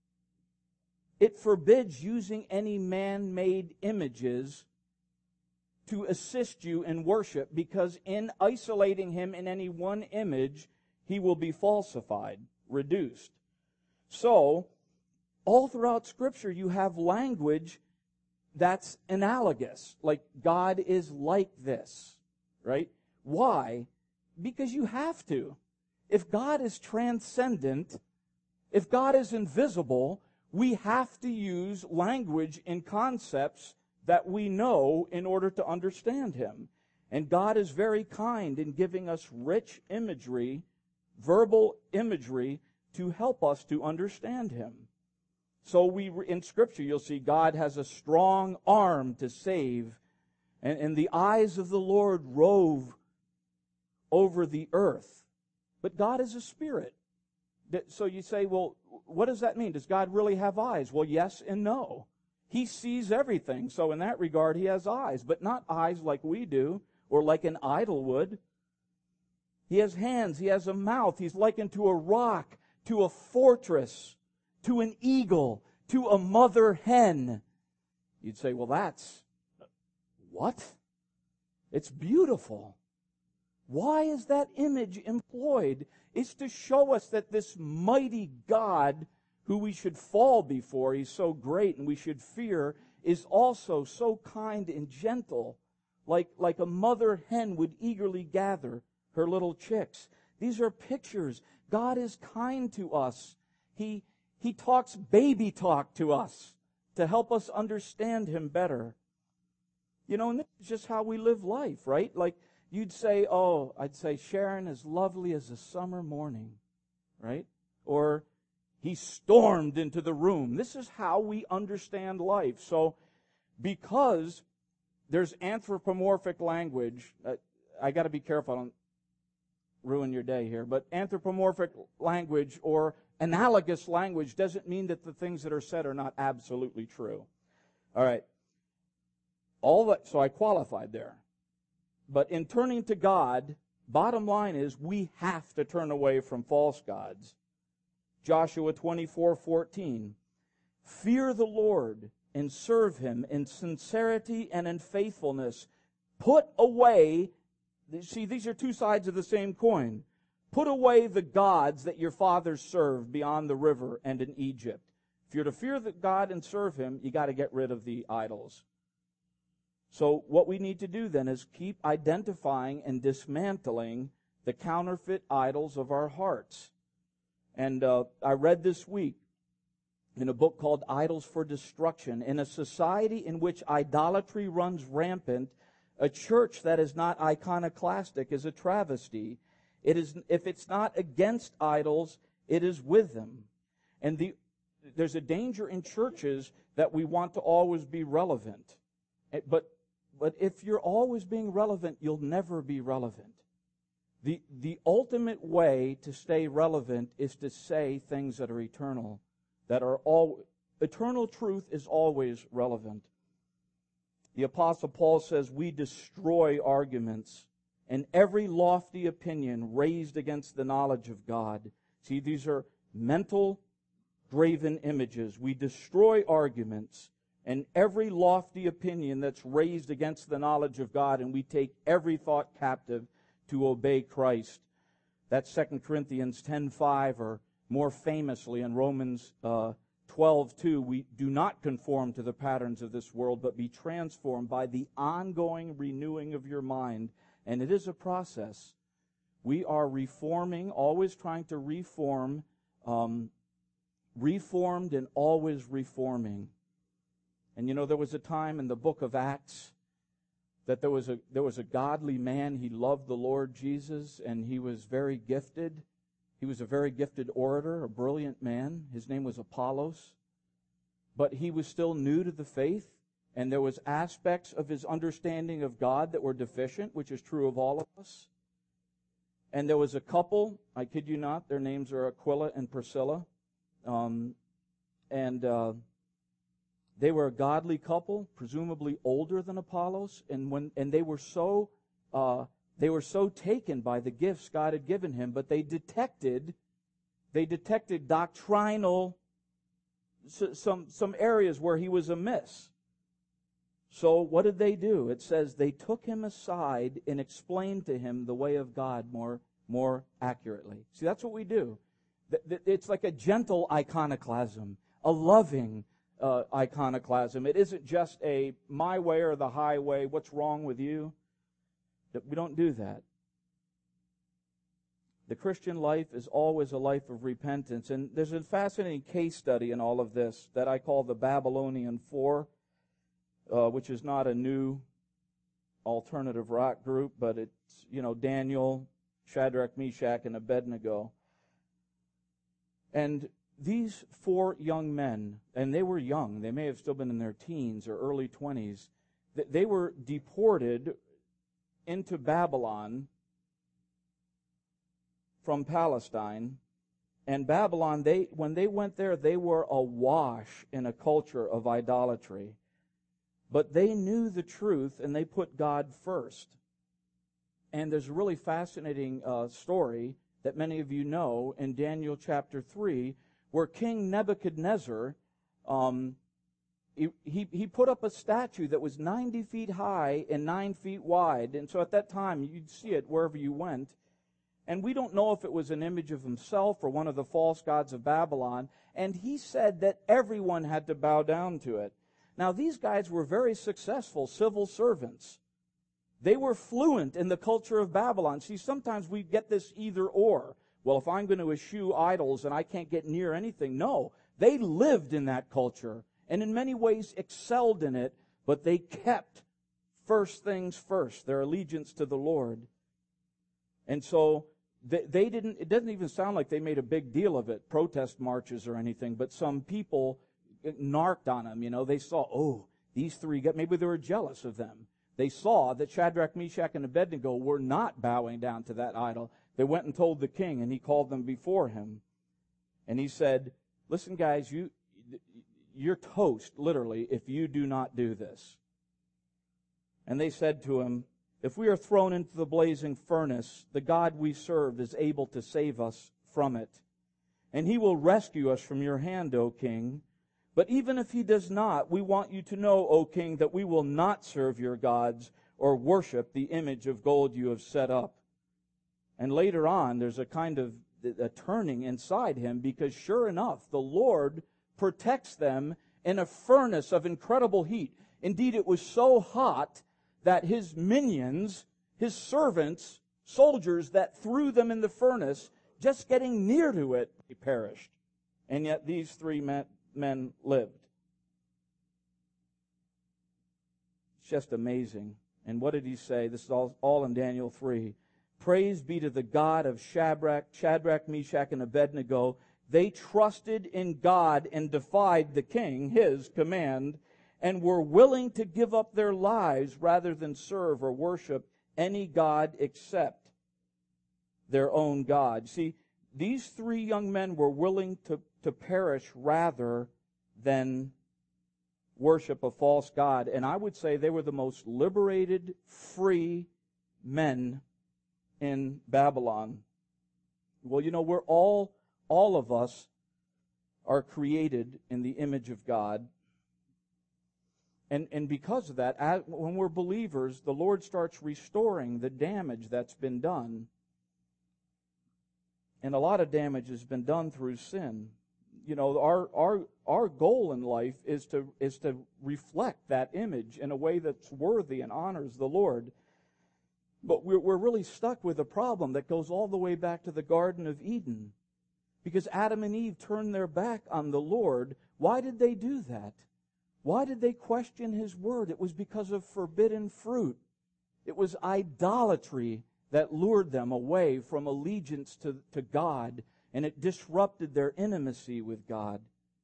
It forbids using any man-made images to assist you in worship, because in isolating Him in any one image, He will be falsified, reduced. So, all throughout Scripture, you have language that's analogous, like God is like this, right? Why? Because you have to. If God is transcendent, if God is invisible, we have to use language and concepts that we know in order to understand Him. And God is very kind in giving us rich imagery, verbal imagery, to help us to understand Him. So we, in Scripture, you'll see God has a strong arm to save, and, and the eyes of the Lord rove over the earth. But God is a spirit. So you say, well, what does that mean? Does God really have eyes? Well, yes and no. He sees everything, so in that regard, He has eyes, but not eyes like we do, or like an idol would. He has hands, He has a mouth, He's likened to a rock, to a fortress, to an eagle, to a mother hen. You'd say, well, that's, what? It's beautiful. Why is that image employed? It's to show us that this mighty God, who we should fall before, He's so great and we should fear, is also so kind and gentle, like, like a mother hen would eagerly gather her little chicks. These are pictures. God is kind to us. He, He talks baby talk to us to help us understand Him better. You know, and this is just how we live life, right? Like, you'd say, oh, I'd say, Sharon is lovely as a summer morning, right? Or, he stormed into the room. This is how we understand life. So, because there's anthropomorphic language, uh, I got to be careful, I don't ruin your day here, but anthropomorphic language or analogous language doesn't mean that the things that are said are not absolutely true. All right. All that, so I qualified there. But in turning to God, bottom line is we have to turn away from false gods. Joshua twenty-four fourteen. Fear the Lord and serve Him in sincerity and in faithfulness. Put away, see, these are two sides of the same coin. Put away the gods that your fathers served beyond the river and in Egypt. If you're to fear the God and serve Him, you got to get rid of the idols. So what we need to do then is keep identifying and dismantling the counterfeit idols of our hearts. And uh, I read this week in a book called Idols for Destruction. In a society in which idolatry runs rampant, a church that is not iconoclastic is a travesty. It is, if it's not against idols, it is with them. And the, there's a danger in churches that we want to always be relevant. But But if you're always being relevant, you'll never be relevant. The, the ultimate way to stay relevant is to say things that are eternal, that are all, eternal truth is always relevant. The Apostle Paul says, we destroy arguments and every lofty opinion raised against the knowledge of God. See, these are mental, graven images. We destroy arguments and every lofty opinion that's raised against the knowledge of God, and we take every thought captive to obey Christ. That's Second Corinthians ten five, or more famously in Romans uh, twelve two, we do not conform to the patterns of this world, but be transformed by the ongoing renewing of your mind. And it is a process. We are reforming, always trying to reform, um, reformed and always reforming. And you know, there was a time in the book of Acts that there was a there was a godly man. He loved the Lord Jesus, and he was very gifted. He was a very gifted orator, a brilliant man. His name was Apollos. But he was still new to the faith, and there was aspects of his understanding of God that were deficient, which is true of all of us. And there was a couple, I kid you not, their names are Aquila and Priscilla. Um, and... Uh, They were a godly couple, presumably older than Apollos, and when and they were so uh, they were so taken by the gifts God had given him, but they detected they detected doctrinal some some areas where he was amiss. So what did they do? It says they took him aside and explained to him the way of God more more accurately. See, that's what we do. It's like a gentle iconoclasm, a loving Uh, iconoclasm. It isn't just a my way or the highway, what's wrong with you? We don't do that. The Christian life is always a life of repentance. And there's a fascinating case study in all of this that I call the Babylonian Four, uh, which is not a new alternative rock group, but it's, you know, Daniel, Shadrach, Meshach, and Abednego. And these four young men, and they were young, they may have still been in their teens or early twenties, they were deported into Babylon from Palestine. And Babylon, they when they went there, they were awash in a culture of idolatry. But they knew the truth, and they put God first. And there's a really fascinating uh, story that many of you know in Daniel chapter three, where King Nebuchadnezzar, um, he, he, he put up a statue that was ninety feet high and nine feet wide. And so at that time, you'd see it wherever you went. And we don't know if it was an image of himself or one of the false gods of Babylon. And he said that everyone had to bow down to it. Now, these guys were very successful civil servants. They were fluent in the culture of Babylon. See, sometimes we get this either or. Well, if I'm going to eschew idols and I can't get near anything. No, they lived in that culture and in many ways excelled in it, but they kept first things first, their allegiance to the Lord. And so they, they didn't, it doesn't even sound like they made a big deal of it, protest marches or anything, but some people narked on them. You know, they saw, oh, these three, got, maybe they were jealous of them. They saw that Shadrach, Meshach, and Abednego were not bowing down to that idol. They went and told the king, and he called them before him. And he said, listen, guys, you, you're toast, literally, if you do not do this. And they said to him, if we are thrown into the blazing furnace, the God we serve is able to save us from it. And he will rescue us from your hand, O king. But even if he does not, we want you to know, O king, that we will not serve your gods or worship the image of gold you have set up. And later on, there's a kind of a turning inside him, because sure enough, the Lord protects them in a furnace of incredible heat. Indeed, it was so hot that his minions, his servants, soldiers that threw them in the furnace, just getting near to it, they perished. And yet these three men, men lived. It's just amazing. And what did he say? This is all, all in Daniel three. Praise be to the God of Shadrach, Shadrach, Meshach, and Abednego. They trusted in God and defied the king, his command, and were willing to give up their lives rather than serve or worship any god except their own God. See, these three young men were willing to, to perish rather than worship a false god. And I would say they were the most liberated, free men in Babylon. Well, you know, we're all, all of us are created in the image of God. And, and because of that, as, when we're believers, the Lord starts restoring the damage that's been done. And a lot of damage has been done through sin. You know, our our our goal in life is to is to reflect that image in a way that's worthy and honors the Lord. But we're we're really stuck with a problem that goes all the way back to the Garden of Eden. Because Adam and Eve turned their back on the Lord. Why did they do that? Why did they question His word? It was because of forbidden fruit. It was idolatry that lured them away from allegiance to, to God, and it disrupted their intimacy with God.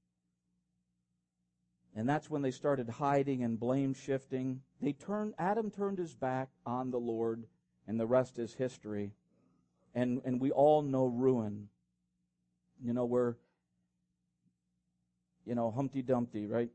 And that's when they started hiding and blame shifting. They turned, Adam turned his back on the Lord, and the rest is history. And and we all know ruin. You know, we're, you know, Humpty Dumpty, right?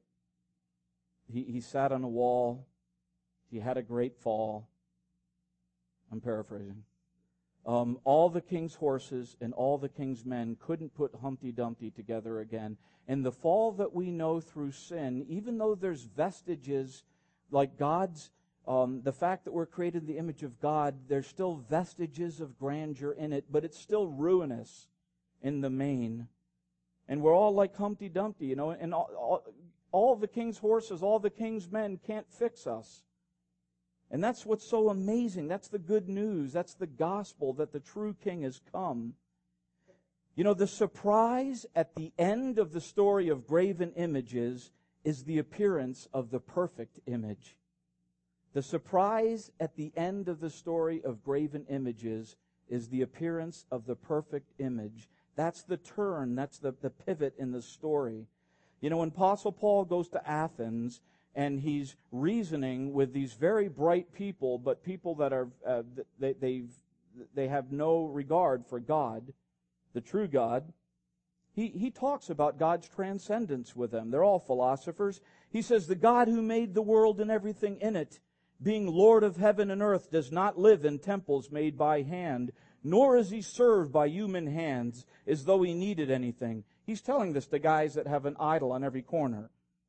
He he sat on a wall. He had a great fall. I'm paraphrasing. Um, all the king's horses and all the king's men couldn't put Humpty Dumpty together again. And the fall that we know through sin, even though there's vestiges, like God's, um, the fact that we're created in the image of God, there's still vestiges of grandeur in it, but it's still ruinous in the main. And we're all like Humpty Dumpty, you know, and all, all, all the king's horses, all the king's men can't fix us. And that's what's so amazing. That's the good news. That's the gospel, that the true king has come. You know, the surprise at the end of the story of graven images is the appearance of the perfect image. The surprise at the end of the story of graven images is the appearance of the perfect image. That's the turn. That's the, the pivot in the story. You know, when Apostle Paul goes to Athens, and he's reasoning with these very bright people, but people that are uh, they they've, they have no regard for God, the true God. He he talks about God's transcendence with them. They're all philosophers. He says, the God who made the world and everything in it, being Lord of heaven and earth, does not live in temples made by hand, nor is He served by human hands as though He needed anything. He's telling this to guys that have an idol on every corner.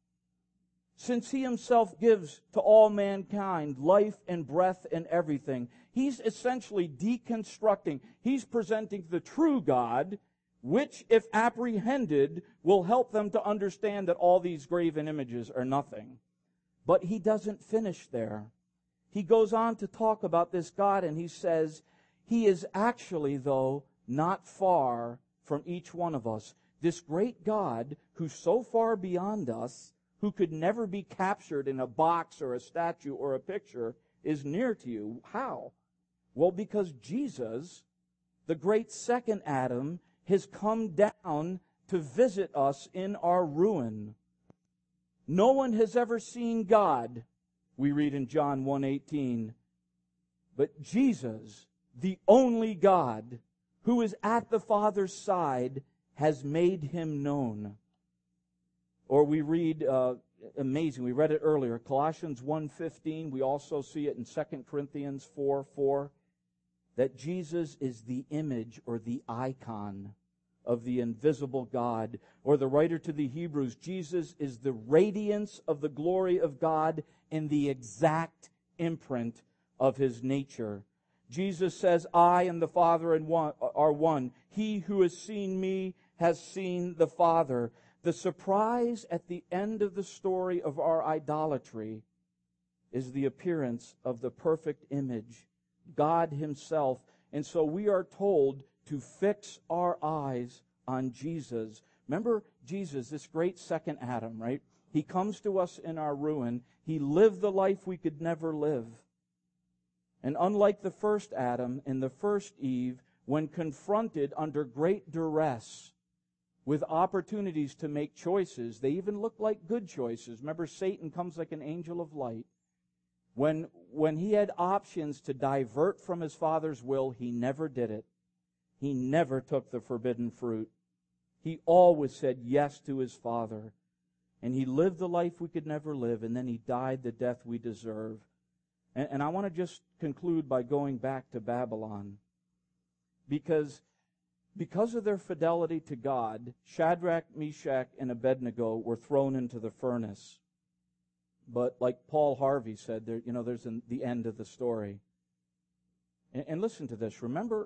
Since He Himself gives to all mankind life and breath and everything, He's essentially deconstructing. He's presenting the true God, which, if apprehended, will help them to understand that all these graven images are nothing. But He doesn't finish there. He goes on to talk about this God, and He says, He is actually, though, not far from each one of us. This great God, who's so far beyond us, who could never be captured in a box or a statue or a picture, is near to you. How? Well, because Jesus, the great second Adam, has come down to visit us in our ruin. No one has ever seen God, we read in John one eighteen. But Jesus, the only God, who is at the Father's side, has made him known. Or we read, uh, amazing, we read it earlier, Colossians one fifteen. We also see it in Second Corinthians four four, that Jesus is the image or the icon of the invisible God. Or the writer to the Hebrews, Jesus is the radiance of the glory of God and the exact imprint of his nature. Jesus says, I and the Father are one. He who has seen me has seen the Father. The surprise at the end of the story of our idolatry is the appearance of the perfect image, God himself. And so we are told to fix our eyes on Jesus. Remember Jesus, this great second Adam, right? He comes to us in our ruin. He lived the life we could never live. And unlike the first Adam and the first Eve, when confronted under great duress with opportunities to make choices, they even look like good choices. Remember, Satan comes like an angel of light. When, when he had options to divert from his Father's will, he never did it. He never took the forbidden fruit. He always said yes to his Father. And he lived the life we could never live, and then he died the death we deserve. And, and I want to just conclude by going back to Babylon. Because, because of their fidelity to God, Shadrach, Meshach, and Abednego were thrown into the furnace. But like Paul Harvey said, there, you know, there's an, the end of the story. And, and listen to this. Remember,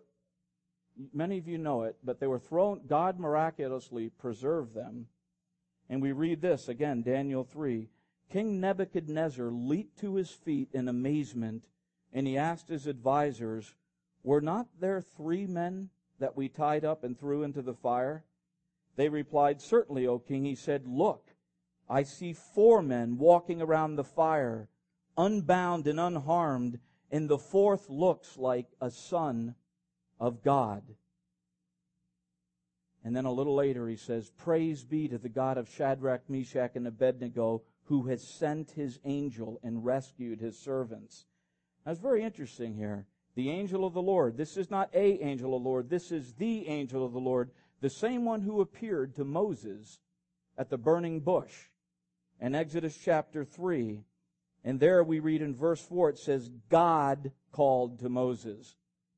many of you know it, but they were thrown, God miraculously preserved them. And we read this, again, Daniel three. King Nebuchadnezzar leaped to his feet in amazement, and he asked his advisors, were not there three men that we tied up and threw into the fire? They replied, certainly, O king. He said, look, I see four men walking around the fire, unbound and unharmed, and the fourth looks like a son of God. And then a little later he says, praise be to the God of Shadrach, Meshach, and Abednego, who has sent his angel and rescued his servants. That's very interesting here. The angel of the Lord. This is not a angel of the Lord. This is the angel of the Lord, the same one who appeared to Moses at the burning bush in Exodus chapter three. And there we read in verse four, it says, God called to Moses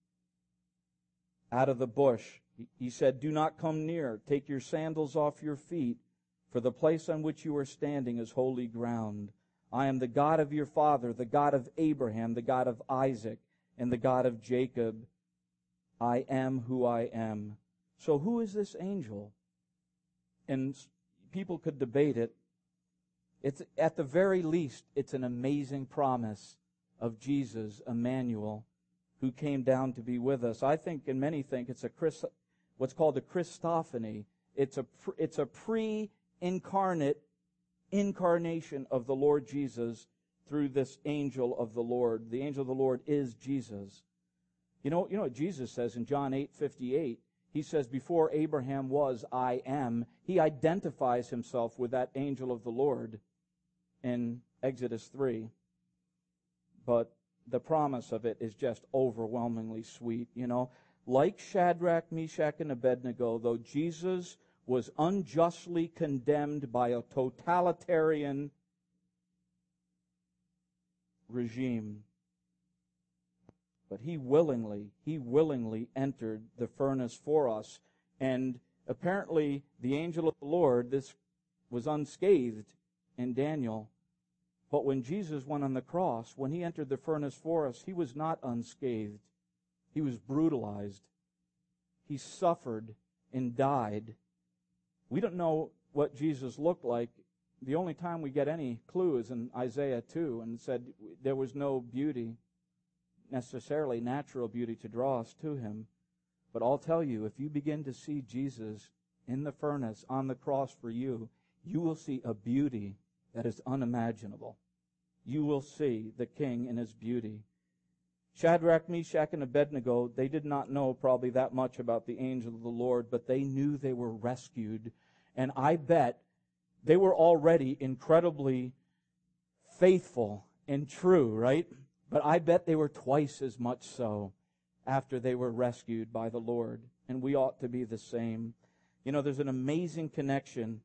out of the bush. He said, do not come near. Take your sandals off your feet, for the place on which you are standing is holy ground. I am the God of your father, the God of Abraham, the God of Isaac, and the God of Jacob. I am who I am. So who is this angel? And people could debate it. It's, at the very least, it's an amazing promise of Jesus, Emmanuel, who came down to be with us. I think, and many think, it's a Chris, what's called a Christophany. It's a it's a pre-incarnate incarnation of the Lord Jesus through this angel of the Lord. The angel of the Lord is Jesus. You know, you know what Jesus says in John eight fifty-eight? He says, before Abraham was, I am. He identifies himself with that angel of the Lord in Exodus three. But the promise of it is just overwhelmingly sweet, you know. Like Shadrach, Meshach, and Abednego, though Jesus was unjustly condemned by a totalitarian regime, but he willingly, he willingly entered the furnace for us. And apparently the angel of the Lord, this was unscathed in Daniel. But when Jesus went on the cross, when he entered the furnace for us, he was not unscathed. He was brutalized. He suffered and died. We don't know what Jesus looked like. The only time we get any clue is in Isaiah two, and it said there was no beauty, necessarily natural beauty, to draw us to him. But I'll tell you, if you begin to see Jesus in the furnace on the cross for you, you will see a beauty that is unimaginable. You will see the King in his beauty. Shadrach, Meshach, and Abednego, they did not know probably that much about the angel of the Lord, but they knew they were rescued. And I bet they were already incredibly faithful and true, right? But I bet they were twice as much so after they were rescued by the Lord. And we ought to be the same. You know, there's an amazing connection.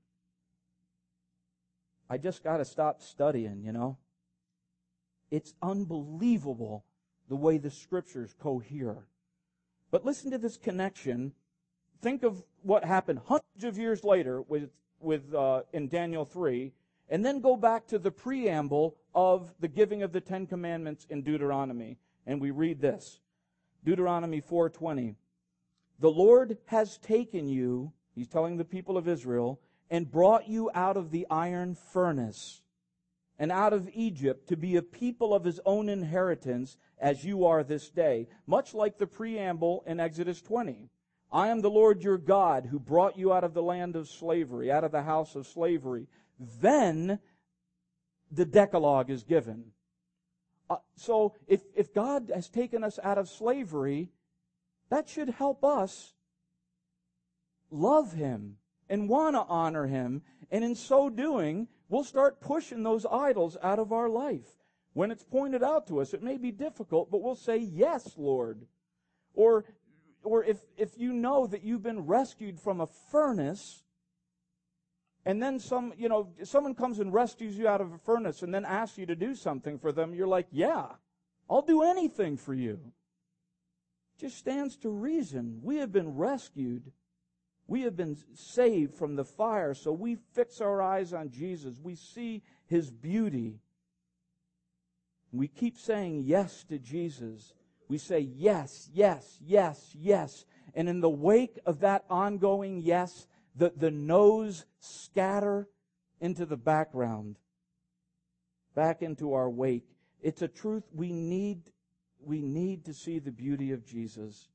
I just got to stop studying, you know. It's unbelievable the way the Scriptures cohere. But listen to this connection. Think of what happened hundreds of years later with, with uh, in Daniel three, and then go back to the preamble of the giving of the Ten Commandments in Deuteronomy. And we read this. Deuteronomy four twenty. The Lord has taken you, he's telling the people of Israel, and brought you out of the iron furnace and out of Egypt to be a people of his own inheritance as you are this day. Much like the preamble in Exodus twenty. I am the Lord your God who brought you out of the land of slavery, out of the house of slavery. Then the Decalogue is given. Uh, so if, if God has taken us out of slavery, that should help us love him and want to honor him. And in so doing, we'll start pushing those idols out of our life. When it's pointed out to us, it may be difficult, but we'll say, yes, Lord. Or, or if, if you know that you've been rescued from a furnace, and then some, you know, someone comes and rescues you out of a furnace and then asks you to do something for them, you're like, yeah, I'll do anything for you. It just stands to reason. We have been rescued. We have been saved from the fire, so we fix our eyes on Jesus. We see his beauty. We keep saying yes to Jesus. We say yes, yes, yes, yes. And in the wake of that ongoing yes, the, the no's scatter into the background, back into our wake. It's a truth we need, we need to see the beauty of Jesus.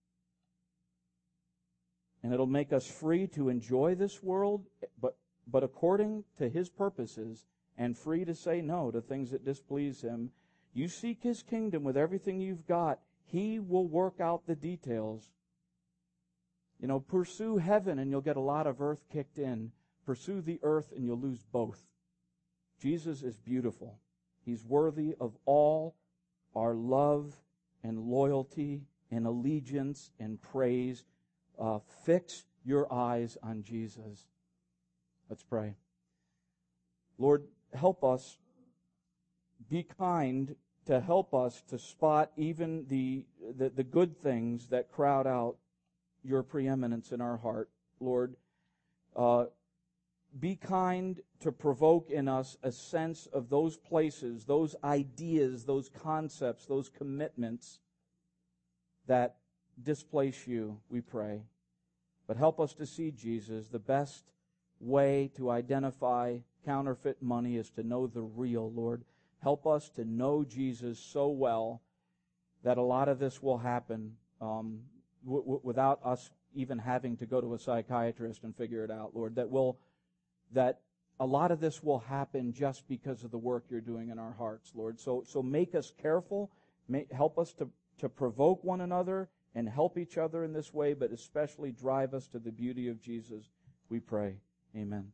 And it'll make us free to enjoy this world, but, but according to his purposes, and free to say no to things that displease him. You seek his kingdom with everything you've got, he will work out the details. You know, pursue heaven and you'll get a lot of earth kicked in. Pursue the earth and you'll lose both. Jesus is beautiful. He's worthy of all our love and loyalty and allegiance and praise. Uh, fix your eyes on Jesus. Let's pray. Lord, help us. Be kind to help us to spot even the, the, the good things that crowd out your preeminence in our heart. Lord, uh, be kind to provoke in us a sense of those places, those ideas, those concepts, those commitments that displace you, we pray. But help us to see Jesus. The best way to identify counterfeit money is to know the real, Lord. Help us to know Jesus so well that a lot of this will happen um, w- w- without us even having to go to a psychiatrist and figure it out, Lord. That will, that a lot of this will happen just because of the work you're doing in our hearts, Lord. So, so make us careful. Make, help us to, to provoke one another and help each other in this way, but especially drive us to the beauty of Jesus. We pray. Amen.